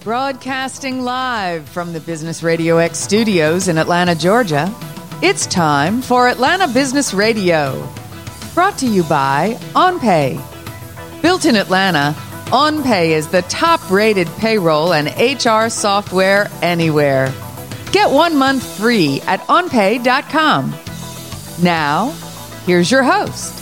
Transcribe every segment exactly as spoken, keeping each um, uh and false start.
Broadcasting live from the Business Radio X studios in Atlanta, Georgia, it's time for Atlanta Business Radio. Brought to you by OnPay. Built in Atlanta, OnPay is the top-rated payroll and H R software anywhere. Get one month free at on pay dot com. Now, here's your host.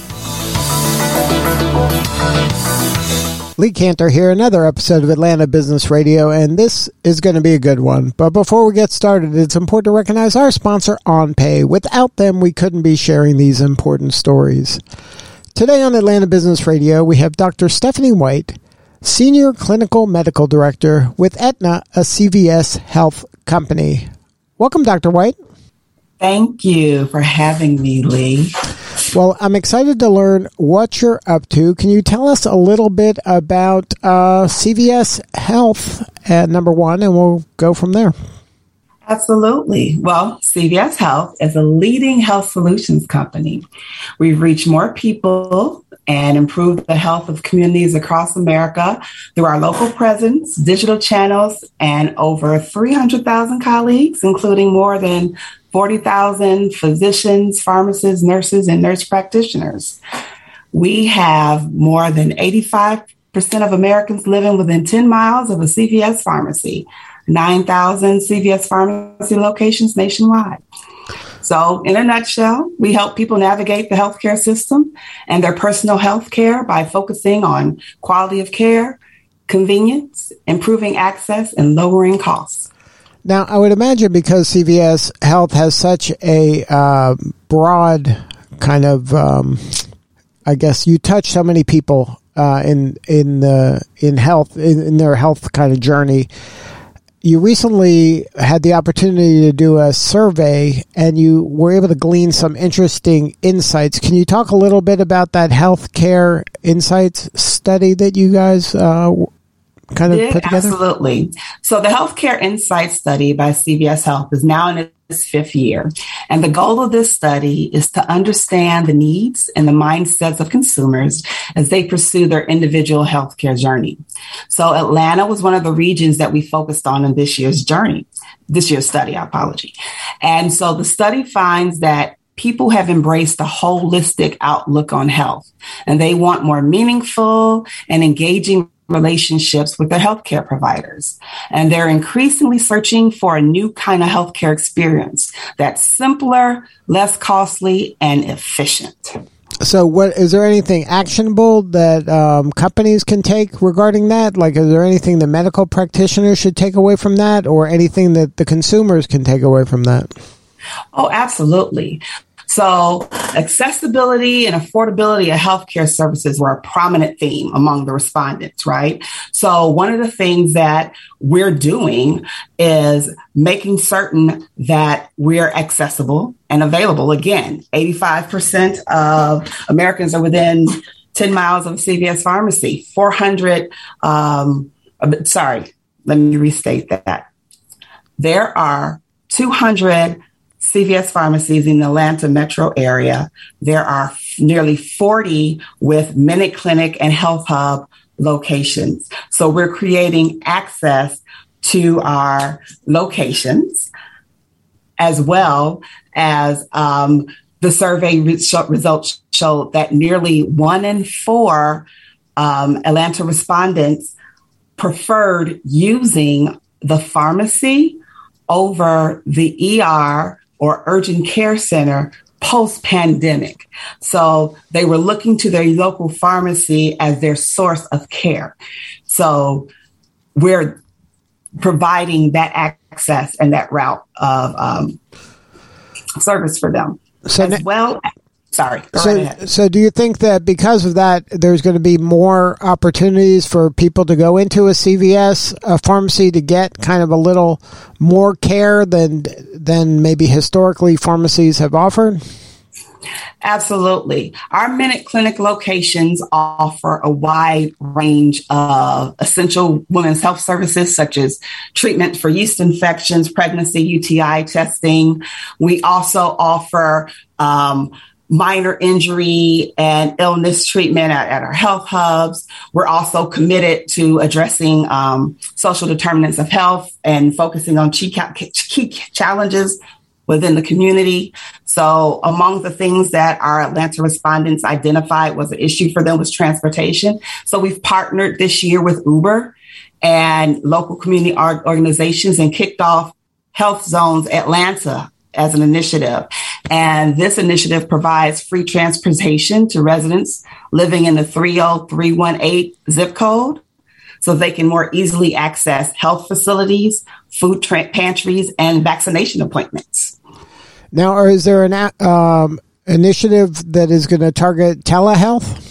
Lee Cantor here, another episode of Atlanta Business Radio, and this is going to be a good one. But before we get started, it's important to recognize our sponsor, OnPay. Without them, we couldn't be sharing these important stories. Today on Atlanta Business Radio, we have Doctor Stephanie White, Senior Clinical Medical Director with Aetna, a C V S health company. Welcome, Doctor White. Thank you for having me, Lee. Well, I'm excited to learn what you're up to. Can you tell us a little bit about uh, C V S Health at number one, and we'll go from there. Absolutely. Well, C V S Health is a leading health solutions company. We've reached more people and improved the health of communities across America through our local presence, digital channels, and over three hundred thousand colleagues, including more than forty thousand physicians, pharmacists, nurses, and nurse practitioners. We have more than eighty-five percent of Americans living within ten miles of a C V S pharmacy, nine thousand C V S pharmacy locations nationwide. So in a nutshell, we help people navigate the healthcare system and their personal health care by focusing on quality of care, convenience, improving access, and lowering costs. Now, I would imagine because C V S Health has such a uh, broad kind of, um, I guess you touch so many people uh, in in the in health in, in their health kind of journey. You recently had the opportunity to do a survey, and you were able to glean some interesting insights. Can you talk a little bit about that healthcare insights study that you guys uh, kind of Did, put together? Absolutely. So the Healthcare Insights study by C V S Health is now in its fifth year. And the goal of this study is to understand the needs and the mindsets of consumers as they pursue their individual healthcare journey. So Atlanta was one of the regions that we focused on in this year's journey, this year's study, I apologize. And so the study finds that people have embraced a holistic outlook on health, and they want more meaningful and engaging relationships with their healthcare providers. And they're increasingly searching for a new kind of healthcare experience that's simpler, less costly, and efficient. So what is there anything actionable that um, companies can take regarding that? Like, is there anything the medical practitioners should take away from that, or anything that the consumers can take away from that? Oh, absolutely. So accessibility and affordability of healthcare services were a prominent theme among the respondents, right? So one of the things that we're doing is making certain that we're accessible and available. Again, eighty-five percent of Americans are within ten miles of a C V S pharmacy, four hundred, um, sorry, let me restate that. There are two hundred C V S pharmacies in the Atlanta metro area. There are nearly forty with Minute Clinic and Health Hub locations. So we're creating access to our locations, as well as um, the survey results show that nearly one in four um, Atlanta respondents preferred using the pharmacy over the E R or urgent care center post-pandemic. So they were looking to their local pharmacy as their source of care. So we're providing that access and that route of um, service for them. So as na- well. Sorry. Go So, right ahead. so do you think that because of that, there's going to be more opportunities for people to go into a C V S a pharmacy to get kind of a little more care than than maybe historically pharmacies have offered? Absolutely. Our Minute Clinic locations offer a wide range of essential women's health services, such as treatment for yeast infections, pregnancy, U T I testing. We also offer um, minor injury and illness treatment at, at our health hubs. we're also committed to addressing um, social determinants of health and focusing on key, key challenges within the community. So among the things that our Atlanta respondents identified was an issue for them was transportation. So we've partnered this year with Uber and local community organizations and kicked off Health Zones Atlanta as an initiative. And this initiative provides free transportation to residents living in the three oh three one eight zip code so they can more easily access health facilities, food tra- pantries, and vaccination appointments. Now, or is there an um, initiative that is going to target telehealth?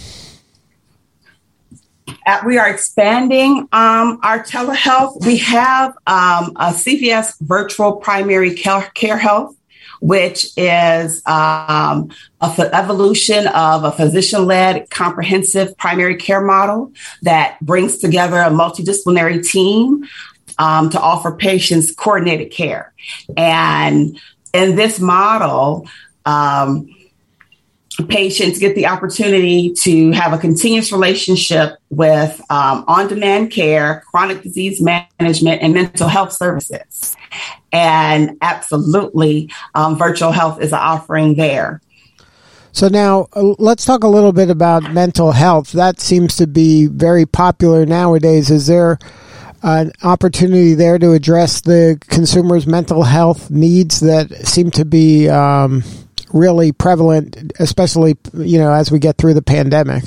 Uh, we are expanding um, our telehealth. We have um, a C V S virtual primary care, care health, which is um, a f- evolution of a physician-led comprehensive primary care model that brings together a multidisciplinary team um, to offer patients coordinated care. And in this model, um, patients get the opportunity to have a continuous relationship with um, on-demand care, chronic disease management, and mental health services. And absolutely, um, virtual health is an offering there. So now uh, let's talk a little bit about mental health. That seems to be very popular nowadays. Is there an opportunity there to address the consumer's mental health needs that seem to be um, really prevalent, especially, you know, as we get through the pandemic?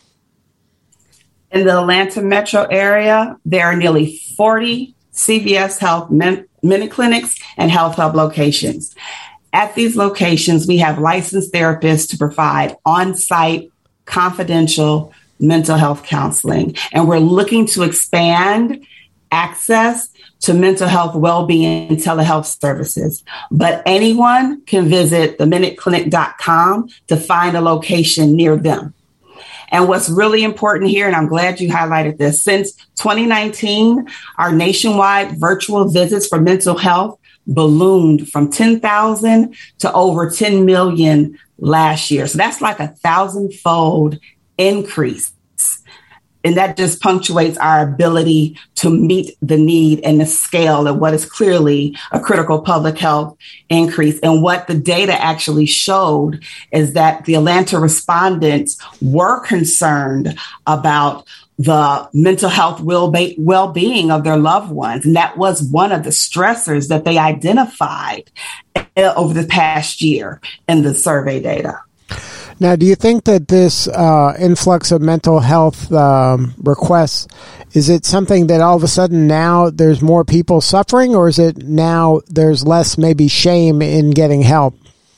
In the Atlanta metro area, there are nearly forty C V S Health men- mini clinics and health hub locations. At these locations, we have licensed therapists to provide on-site, confidential mental health counseling. And we're looking to expand access to mental health well-being and telehealth services. But anyone can visit the minute clinic dot com to find a location near them. And what's really important here, and I'm glad you highlighted this, since twenty nineteen, our nationwide virtual visits for mental health ballooned from ten thousand to over ten million last year. So that's like a thousand-fold increase. And that just punctuates our ability to meet the need and the scale of what is clearly a critical public health increase. And what the data actually showed is that the Atlanta respondents were concerned about the mental health well-being of their loved ones. And that was one of the stressors that they identified over the past year in the survey data. Now, do you think that this uh, influx of mental health um, requests, is it something that all of a sudden now there's more people suffering, or is it now there's less maybe shame in getting help?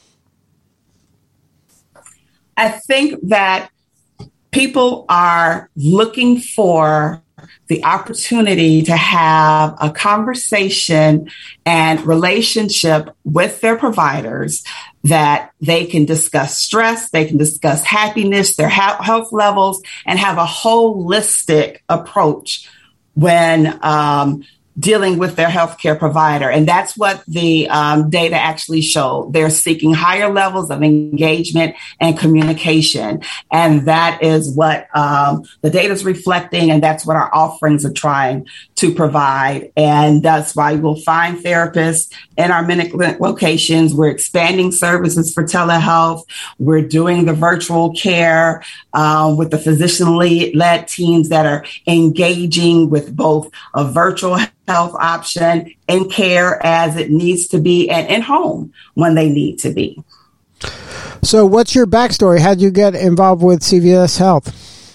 I think that people are looking for the opportunity to have a conversation and relationship with their providers that they can discuss stress, they can discuss happiness, their health levels, and have a holistic approach when um, dealing with their healthcare provider. And that's what the um, data actually showed. They're seeking higher levels of engagement and communication. And that is what um, the data is reflecting. And that's what our offerings are trying to provide. And that's why you'll find therapists in our minute locations. We're expanding services for telehealth. We're doing the virtual care um, with the physician-led teams that are engaging with both a virtual health option in care as it needs to be and in home when they need to be. So what's your backstory? How did you get involved with C V S Health?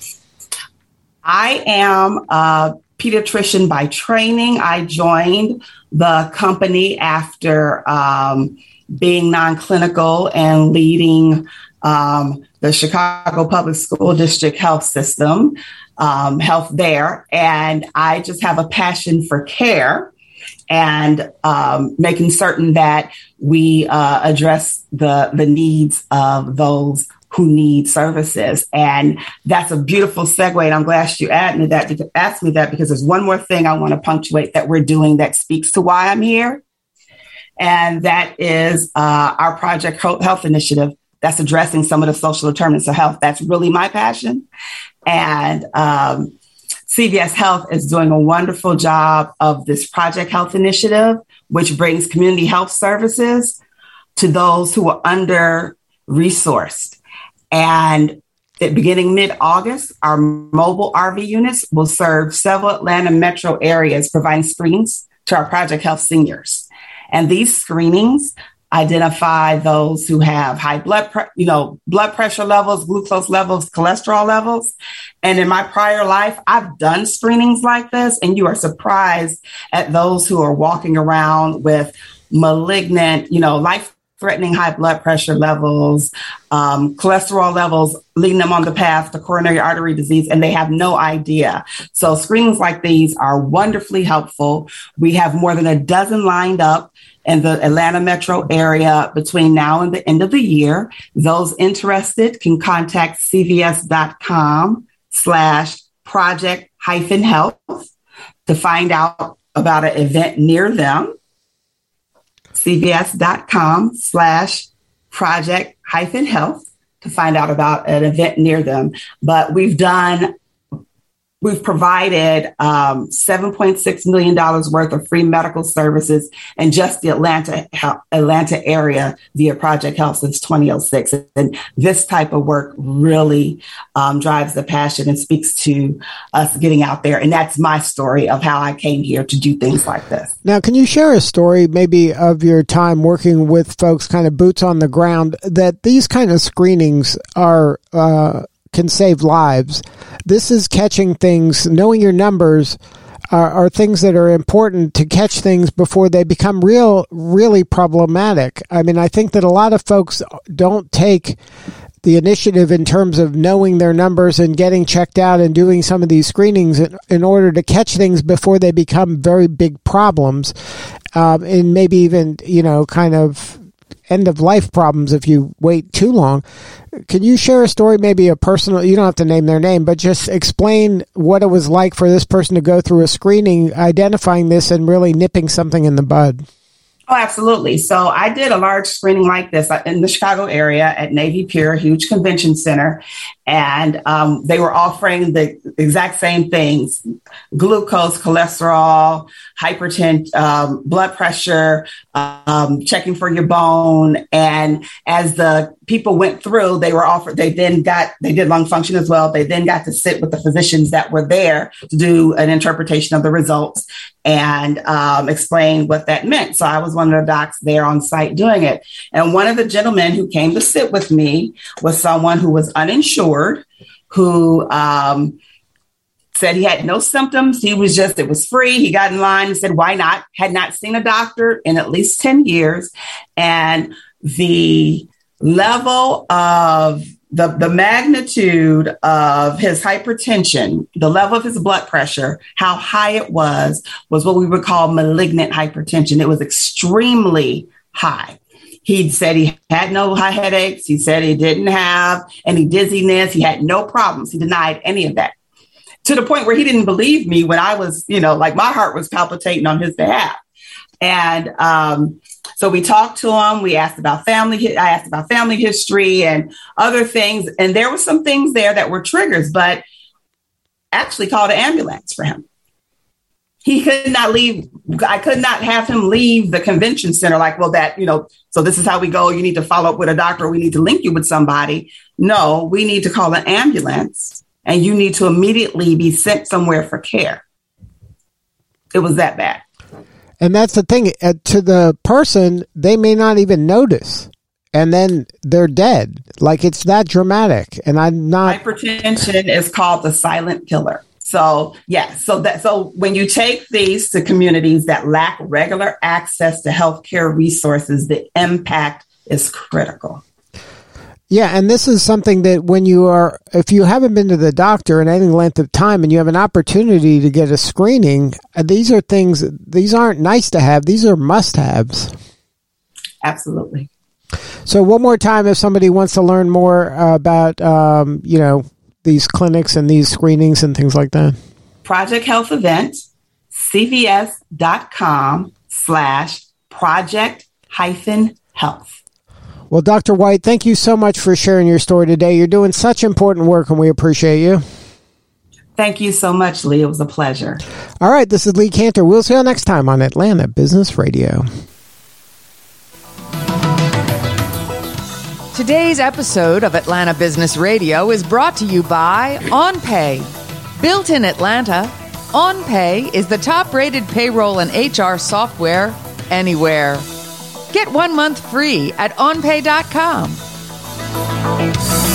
I am a pediatrician by training. I joined the company after um, being non-clinical and leading um, the Chicago Public School District Health System. Um, health there. And I just have a passion for care and um, making certain that we uh, address the, the needs of those who need services. And that's a beautiful segue. And I'm glad you asked me that, because, asked me that because there's one more thing I want to punctuate that we're doing that speaks to why I'm here. And that is uh, our Project Health Initiative that's addressing some of the social determinants of health. That's really my passion. And um, C V S Health is doing a wonderful job of this Project Health initiative, which brings community health services to those who are under-resourced. And at beginning mid-August, our mobile R V units will serve several Atlanta metro areas, providing screenings to our Project Health seniors. And these screenings identify those who have high blood, pre- you know, blood pressure levels, glucose levels, cholesterol levels. And in my prior life, I've done screenings like this, and you are surprised at those who are walking around with malignant, you know, life-threatening high blood pressure levels, um, cholesterol levels, leading them on the path to coronary artery disease, and they have no idea. So screenings like these are wonderfully helpful. We have more than a dozen lined up in the Atlanta metro area between now and the end of the year. Those interested can contact cvs.com slash project hyphen health to find out about an event near them. cvs.com slash project hyphen health to find out about an event near them. But we've done We've provided um, seven point six million dollars worth of free medical services in just the Atlanta Atlanta area via Project Health since twenty oh six. And this type of work really um, drives the passion and speaks to us getting out there. And that's my story of how I came here to do things like this. Now, can you share a story maybe of your time working with folks, kind of boots on the ground, that these kind of screenings are uh, can save lives? This is catching things, knowing your numbers are, are things that are important to catch things before they become real, really problematic. I mean, I think that a lot of folks don't take the initiative in terms of knowing their numbers and getting checked out and doing some of these screenings in, in order to catch things before they become very big problems, um, and maybe even, you know, kind of end of life problems if you wait too long. Can you share a story, maybe a personal, you don't have to name their name, but just explain what it was like for this person to go through a screening, identifying this and really nipping something in the bud? Oh, absolutely. So I did a large screening like this in the Chicago area at Navy Pier, a huge convention center. And um, they were offering the exact same things: glucose, cholesterol, hypertension, um, blood pressure, um, checking for your bone. And as the people went through, they were offered, they then got, they did lung function as well. They then got to sit with the physicians that were there to do an interpretation of the results and um, explain what that meant. So I was one of the docs there on site doing it. And one of the gentlemen who came to sit with me was someone who was uninsured, who um, said he had no symptoms. He was just, it was free. He got in line and said, why not? Had not seen a doctor in at least ten years. And the level of the, the magnitude of his hypertension, the level of his blood pressure, how high it was, was what we would call malignant hypertension. It was extremely high. He said he had no high headaches. He said he didn't have any dizziness. He had no problems. He denied any of that, to the point where he didn't believe me when I was, you know, like my heart was palpitating on his behalf. And um, so we talked to him. We asked about family. I asked about family history and other things. And there were some things there that were triggers, but actually called an ambulance for him. He could not leave. I could not have him leave the convention center like, well, that, you know, so this is how we go. You need to follow up with a doctor. We need to link you with somebody. No, we need to call an ambulance and you need to immediately be sent somewhere for care. It was that bad. And that's the thing. Uh, to the person, they may not even notice. And then they're dead. Like, it's that dramatic. And I'm not. Hypertension is called the silent killer. So, yeah, so that so when you take these to communities that lack regular access to healthcare resources, the impact is critical. Yeah, and this is something that when you are, if you haven't been to the doctor in any length of time and you have an opportunity to get a screening, these are things, these aren't nice to have, these are must-haves. Absolutely. So one more time, if somebody wants to learn more uh, about, um, you know, these clinics and these screenings and things like that. Project Health event, cvs.com slash project hyphen health. Well, Doctor White, thank you so much for sharing your story today. You're doing such important work and we appreciate you. Thank you so much, Lee. It was a pleasure. All right, this is Lee Cantor. We'll see you next time on Atlanta Business Radio. Today's episode of Atlanta Business Radio is brought to you by OnPay. Built in Atlanta, OnPay is the top-rated payroll and H R software anywhere. Get one month free at on pay dot com.